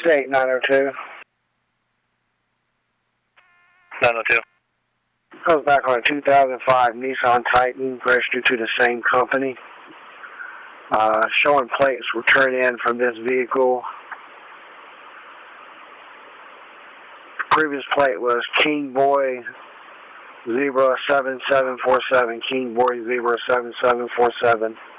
State 902. 902. Goes back on a 2005 Nissan Titan, registered to the same company. Showing plates were turned in from this vehicle. The previous plate was King Boy 07747, King Boy 07747.